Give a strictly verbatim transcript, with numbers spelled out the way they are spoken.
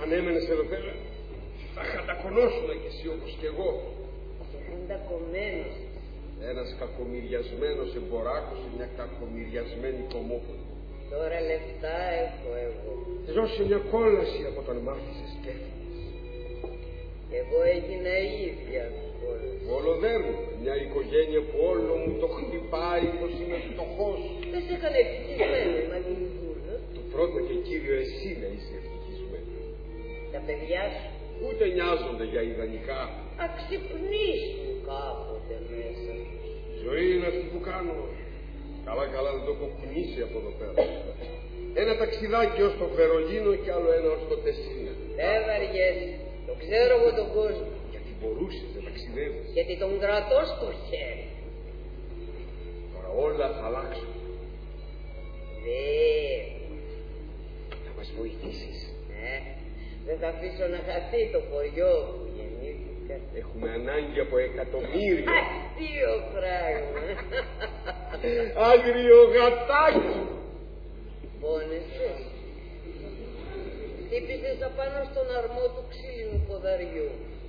Αν έμενες εδώ πέρα, θα χατακωνώσουν κι εσύ όπως κι εγώ. Εντακωμένος. Ένας κακομοιριασμένος εμποράκος σε μια κακομοιριασμένη κομμόπολη. Τώρα λεφτά έχω εγώ. Δώσε μια κόλαση από τον μάθησες και έφυγες. Εγώ έγινα ίδια κόλαση. Βολοδέρνω, μια οικογένεια που όλο μου το χτυπάει πως είμαι φτωχός. Δεν σε έκανε ευτυχισμένο η Μαγγελικούλα. Το πρώτο και κύριο εσύ να είσαι ευτυχισμένο. Τα παιδιά σου. Ούτε νοιάζονται για ιδανικά. Αξυπνήσουν κάποτε μέσα. Η ζωή είναι αυτή που κάνω. Καλά καλά δεν το έχω κουνήσει από εδώ πέρα. Ένα ταξιδάκι ως το Βερολίνο και άλλο ένα ως το Τεσίνα. Δεν βαριέσαι. Το ξέρω εγώ τον κόσμο. Γιατί μπορούσες να ταξιδεύεις. Γιατί τον κρατώ στο χέρι. Τώρα όλα θα αλλάξουν. Βέβαια. Θα μας βοηθήσεις. Ε, δεν θα αφήσω να χαθεί το χωριό που γεννήθηκα. Έχουμε ανάγκη από εκατομμύρια. Αστείο πράγμα. Άγριο γατάκι. Πόνεσαι. Χτύπησες απάνω στον αρμό του ξύλινου ποδαριού.